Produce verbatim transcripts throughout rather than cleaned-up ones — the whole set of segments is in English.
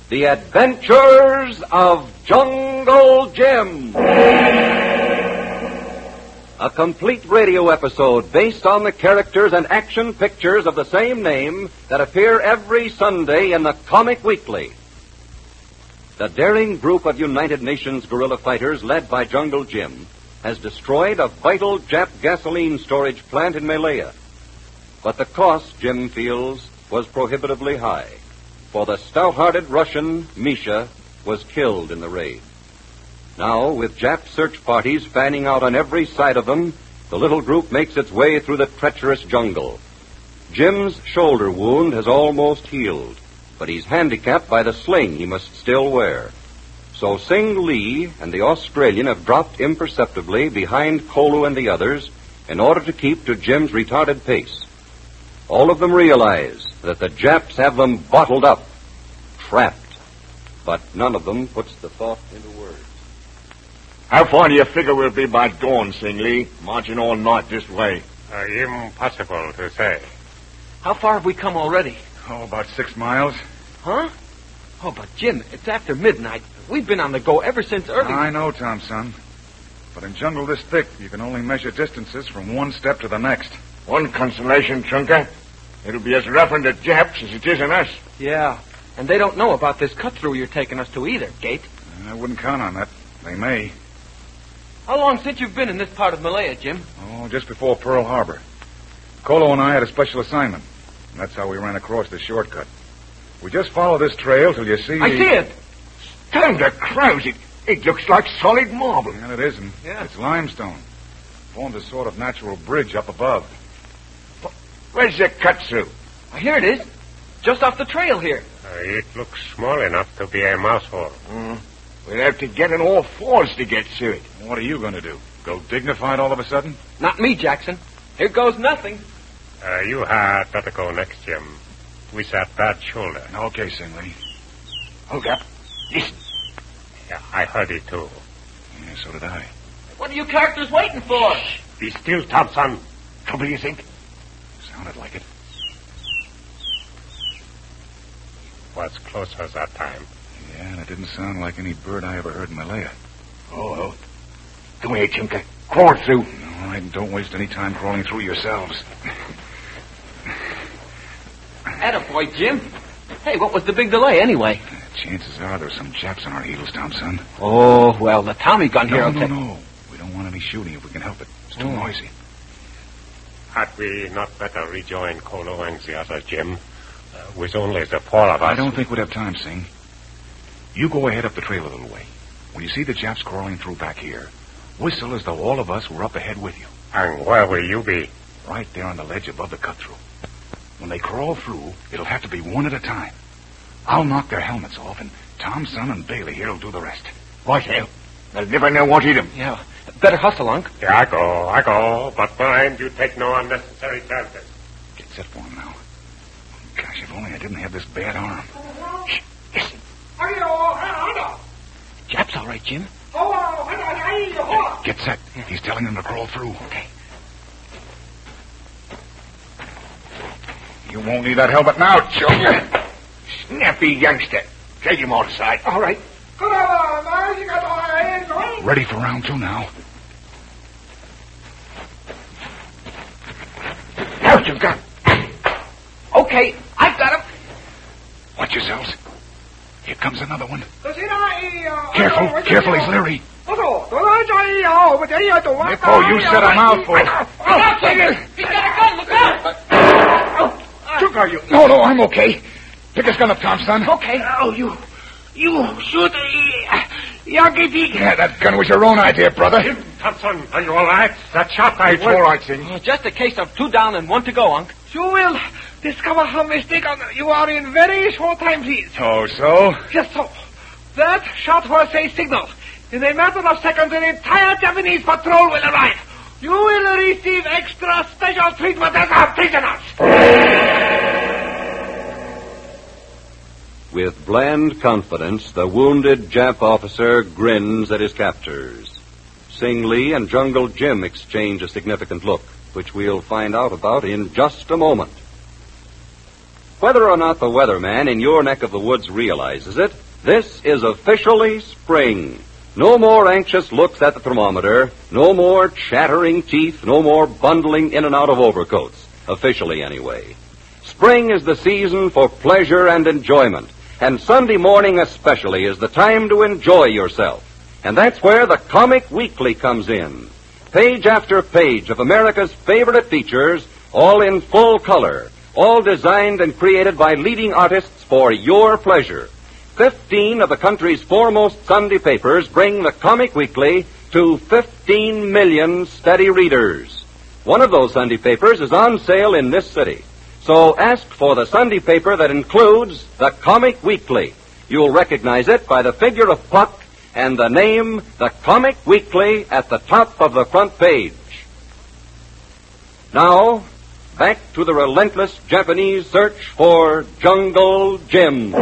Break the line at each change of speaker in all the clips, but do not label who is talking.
The Adventures of Jungle Jim. A complete radio episode based on the characters and action pictures of the same name that appear every Sunday in the Comic Weekly. The daring group of United Nations guerrilla fighters led by Jungle Jim has destroyed a vital Jap gasoline storage plant in Malaya. But the cost, Jim feels, was prohibitively high, for the stout-hearted Russian, Misha, was killed in the raid. Now, with Jap search parties fanning out on every side of them, the little group makes its way through the treacherous jungle. Jim's shoulder wound has almost healed, but he's handicapped by the sling he must still wear. So Sing Lee and the Australian have dropped imperceptibly behind Kolu and the others in order to keep to Jim's retarded pace. All of them realize that the Japs have them bottled up, trapped, but none of them puts the thought into words.
How far do you figure we'll be by dawn, Sing Lee? Marching all night this way.
Uh, impossible to say.
How far have we come already?
Oh, about six miles.
Huh? Oh, but Jim, it's after midnight. We've been on the go ever since early.
I know, Tom, son. But in jungle this thick, you can only measure distances from one step to the next.
One consolation, Chunka. It'll be as rough on the Japs as it is on us.
Yeah, and they don't know about this cut-through you're taking us to either, Gate.
I wouldn't count on that. They may.
How long since you've been in this part of Malaya, Jim?
Oh, just before Pearl Harbor. Kolo and I had a special assignment. And that's how we ran across this shortcut. We just follow this trail till you see...
I
the...
see it!
Stand the crows. It, it looks like solid marble.
And it isn't.
Yeah.
It's limestone. Formed a sort of natural bridge up above.
Where's the cut-through?
Oh, here it is. Just off the trail here.
Uh, it looks small enough to be a mouse hole.
Mm. We'll have to get on all fours to get to it.
What are you going to do? Go dignified all of a sudden?
Not me, Jackson. Here goes nothing.
Uh, you had better go next, Jim. With that bad shoulder.
Okay, Sing Lee.
Hold up. Listen.
Yeah, I heard it too.
Yeah, so did I.
What are you characters waiting for?
Shh. Be still, Thompson.
Trouble, you think?
Sounded like it.
Was closer that time.
Yeah, and it didn't sound like any bird I ever heard in Malaya.
Oh, oh. Come here, Chunka. Crawl through.
All right, don't waste any time crawling through yourselves.
Attaboy, Jim. Hey, what was the big delay anyway?
Chances are there's some Japs on our heels, Thompson.
Oh, well, the Tommy gun here
No,
will
no,
take...
no. We don't want any shooting if we can help it. It's too
Oh.
noisy.
Had we not better rejoin Kolo and the other Jim? Uh, with only the four of us.
I don't think we'd have time, Sing. You go ahead up the trail a little way. When you see the Japs crawling through back here, whistle as though all of us were up ahead with you.
And where will you be?
Right there on the ledge above the cut-through. When they crawl through, it'll have to be one at a time. I'll knock their helmets off, and Tom, Son, and Bailey here will do the rest.
Right, hell. They'll never know what hit them.
Yeah. Better hustle, Unc.
Yeah, I go, I go. But mind you take no unnecessary chances.
Get set for him now. Gosh, if only I didn't have this bad arm.
Shh, listen.
Japs all right, Jim.
Get set. He's telling them to crawl through.
Okay.
You won't need that helmet now, Junior.
Snappy youngster. Take him all aside.
All right.
Ready for round two now.
Now, Chunka.
Okay, I've got him.
Watch yourselves. Here comes another one. Careful, careful, he's leery. Nippo, you set a mouthful.
Look out, Junior. He's got a gun. Look out.
Chunka, you... No, no, I'm okay. Pick his gun up, Tom, son.
Okay.
Oh, you... You shoot... Yankee Pig.
Yeah, that gun was your own idea, brother.
Thompson, are you all right? That shot I
It's all right, Sing.
Oh, just a case of two down and one to go, Unc.
You will discover how mistaken you are in very short time, please.
Oh, so?
Just so. That shot was a signal. In a matter of seconds, an entire Japanese patrol will arrive. You will receive extra special treatment as our prisoners.
With bland confidence, the wounded Jap officer grins at his captors. Sing Lee and Jungle Jim exchange a significant look, which we'll find out about in just a moment. whether or not the weatherman in your neck of the woods realizes it, this is officially spring. No more anxious looks at the thermometer, no more chattering teeth, no more bundling in and out of overcoats, officially anyway. Spring is the season for pleasure and enjoyment, and Sunday morning especially is the time to enjoy yourself. And that's where the Comic Weekly comes in. Page after page of America's favorite features, all in full color, all designed and created by leading artists for your pleasure. Fifteen of the country's foremost Sunday papers bring the Comic Weekly to fifteen million steady readers. One of those Sunday papers is on sale in this city. So ask for the Sunday paper that includes the Comic Weekly. You'll recognize it by the figure of Puck and the name, the Comic Weekly, at the top of the front page. Now, back to the relentless Japanese search for Jungle Jim.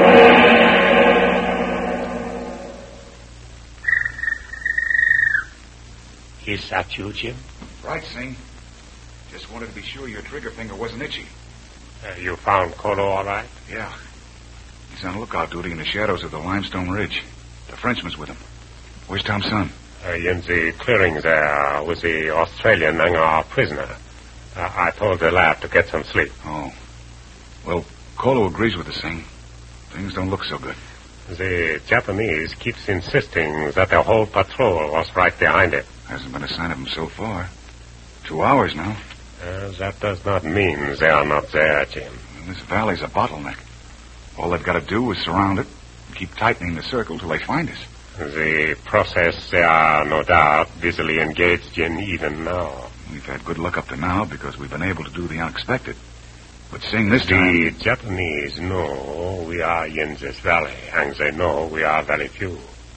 Is that you, Jim?
Right, Sing. Just wanted to be sure your trigger finger wasn't itchy.
Uh, you found Kolo all right?
Yeah. He's on lookout duty in the shadows of the Limestone Ridge. The Frenchman's with him. Where's Tom's son?
Uh, in the clearing there with the Australian and our prisoner. Uh, I told the lad to get some sleep.
Oh. Well, Kolo agrees with the Sing. Things don't look so good.
The Japanese keeps insisting that the whole patrol was right behind it.
Hasn't been a sign of him so far. Two hours now.
Uh, that does not mean they are not there, Jim.
This valley's a bottleneck. All they've got to do is surround it and keep tightening the circle till they find us.
The process they are, no doubt, busily engaged in even now.
We've had good luck up to now because we've been able to do the unexpected. But Sing, this time...
The Japanese know we are in this valley, and they know we are very few.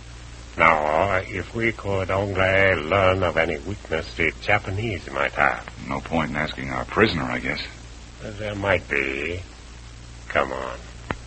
Now, if we could only learn of any weakness the Japanese might have.
No point in asking our prisoner, I guess.
There might be. Come on.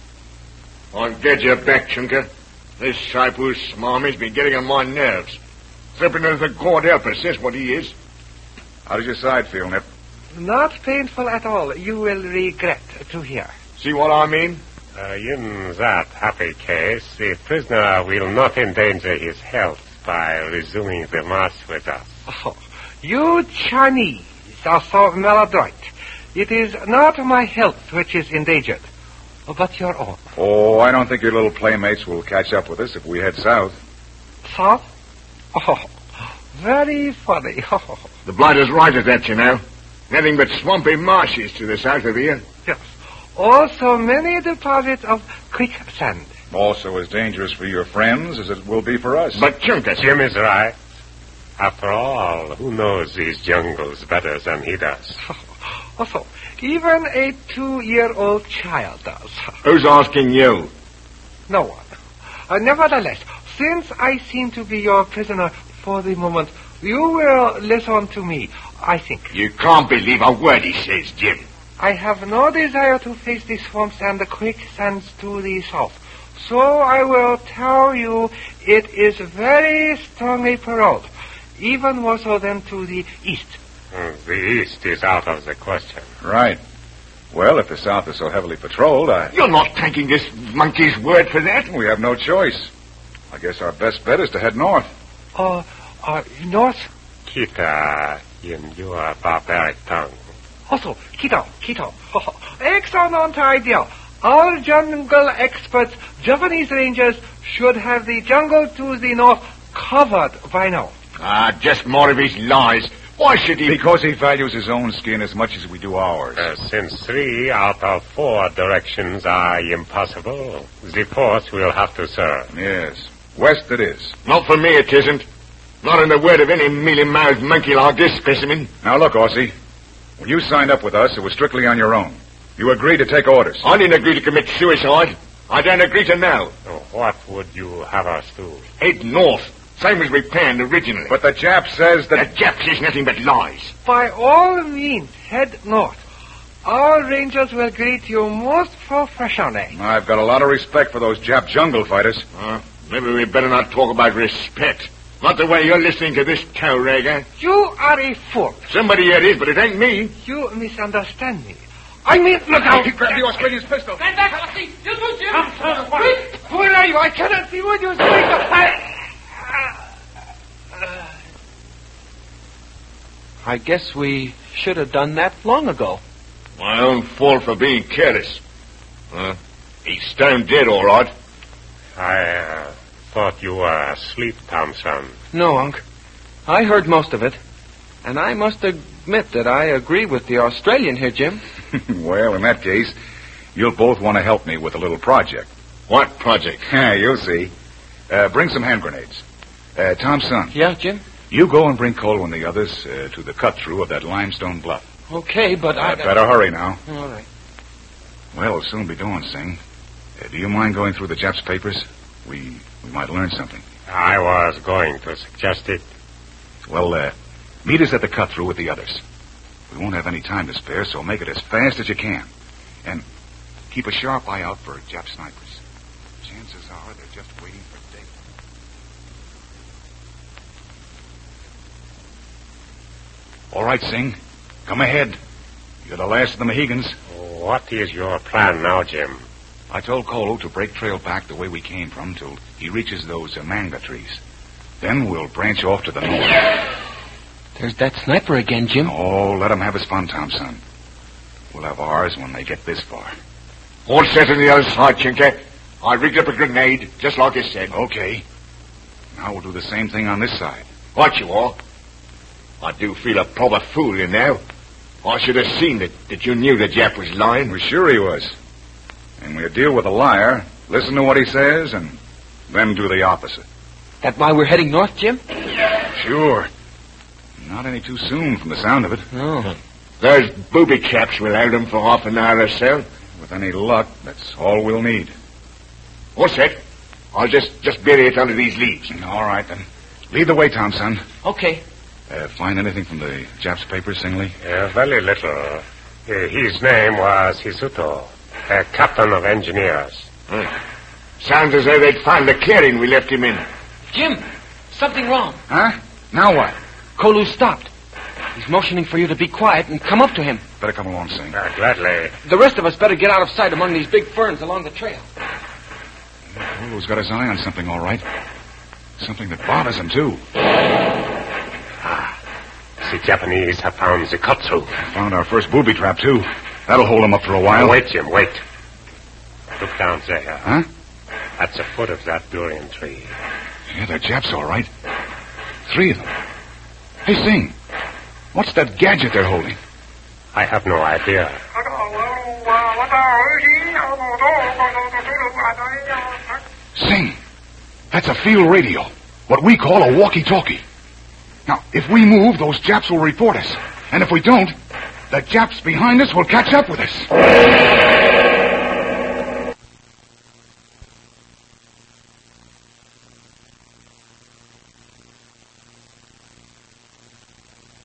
I'll get you back, Chunker. This Saipu smarmy's been getting on my nerves. Slipping into the God help us, that's what he is.
How does your side feel, Nip?
Not painful at all. You will regret to hear.
See what I mean?
Uh, in that happy case, the prisoner will not endanger his health by resuming the march with us.
Oh, you Chinese are so maladroit. It is not my health which is endangered, but your own.
Oh, I don't think your little playmates will catch up with us if we head south.
South? Oh, very funny. Oh.
The blighter's right at that, you know. Nothing but swampy marshes to the south of here.
Yes. Also many deposits of quicksand.
Also as dangerous for your friends as it will be for us.
But Chunker...
Jim is right. After all, who knows these jungles better than he does?
Also, even a two-year-old child does.
Who's asking you?
No one. Uh, nevertheless, since I seem to be your prisoner for the moment, you will listen to me, I think.
You can't believe a word he says, Jim.
I have no desire to face the swamps and the quicksands to the south. So I will tell you it is very strongly paroled, even more so than to the east.
Mm, the east is out of the question.
Right. Well, if the south is so heavily patrolled, I...
You're not taking this monkey's word for that.
We have no choice. I guess our best bet is to head north.
Uh, uh, north?
Kita, in your barbaric tongue.
Also, Kito, Kito. Excellent idea. Our jungle experts, Japanese rangers, should have the jungle to the north covered by now.
Ah, just more of his lies. Why should he...
Because he values his own skin as much as we do ours.
Uh, since three out of four directions are impossible, the fourth will have to serve.
Yes. West it is.
Not for me, it isn't. Not in the word of any mealy-mouthed monkey like this specimen.
Now, look, Aussie. When you signed up with us, it was strictly on your own. You agreed to take orders.
I didn't agree to commit suicide. I don't agree to now.
Oh, what would you have us do?
Head north. Same as we planned originally.
But the Jap says that...
The Jap says nothing but lies.
By all means, head north. Our rangers will greet you most professionally.
I've got a lot of respect for those Jap jungle fighters.
Uh, maybe we better not talk about respect. Not the way you're listening to this toe ragger.
You are a fool.
Somebody here is, but it ain't me.
You misunderstand me. I mean, look out!
He grabbed the Australian's pistol.
Stand back, Aussie. You too, Jim.
Tom Son, what? Where are you? I cannot see what you're saying. I...
I guess we should have done that long ago.
My own fault for being careless. Uh, he's stone dead, all right.
I uh, thought you were asleep, Thompson.
No, Unc. I heard most of it. And I must admit that I agree with the Australian here, Jim.
Well, in that case, you'll both want to help me with a little project.
What project?
Yeah, you'll see. Uh, bring some hand grenades. Uh, Thompson.
Yeah, Jim?
You go and bring Cole and the others uh, to the cut-through of that limestone bluff.
Okay, but
uh,
I...
Better hurry now.
All right.
Well, it'll soon be dawn, Singh. Uh, do you mind going through the Japs' papers? We we might learn something.
I was going to suggest it.
Well, uh, meet us at the cut-through with the others. We won't have any time to spare, so make it as fast as you can. And keep a sharp eye out for Jap snipers. Chances are they're just waiting for day. All right, Singh. Come ahead. You're the last of the Mohegans.
What is your plan now, Jim?
I told Kolo to break trail back the way we came from till he reaches those uh, manga trees. Then we'll branch off to the north.
There's that sniper again, Jim.
Oh, let him have his fun, Thompson. We'll have ours when they get this far.
All set on the other side, Chinker. I rigged up a grenade, just like I said.
Okay. Now we'll do the same thing on this side.
What you are? I do feel a proper fool, you know. I should have seen that, that you knew the Jap was lying.
We're sure he was. And we'll deal with a liar, listen to what he says, and then do the opposite.
That why we're heading north, Jim?
Sure. Not any too soon from the sound of it.
Oh.
Those booby traps will hold them for half an hour or so.
With any luck, that's all we'll need.
What's that? I'll just, just bury it under these leaves.
All right, then. Lead the way, Thompson.
Okay.
Uh, find anything from the Japs' papers, Singley?
Uh, very little. Uh, his name was Hisuto, a captain of engineers.
Hmm. Sounds as though they'd found the clearing we left him in.
Jim, something wrong.
Huh? Now what?
Kolu stopped. He's motioning for you to be quiet and come up to him.
Better come along, Singh.
Uh, gladly.
The rest of us better get out of sight among these big ferns along the trail.
Kolo's got his eye on something, all right. Something that bothers him, too.
Ah, the Japanese have found the cut-through.
Found our first booby trap, too. That'll hold him up for a while.
Oh, wait, Jim, wait. Look down there.
Huh?
At the foot of that durian tree.
Yeah, they're Japs, all right. Three of them. Hey, Singh, what's that gadget they're holding?
I have no idea.
Singh, that's a field radio. What we call a walkie-talkie. Now, if we move, those Japs will report us. And if we don't, the Japs behind us will catch up with us.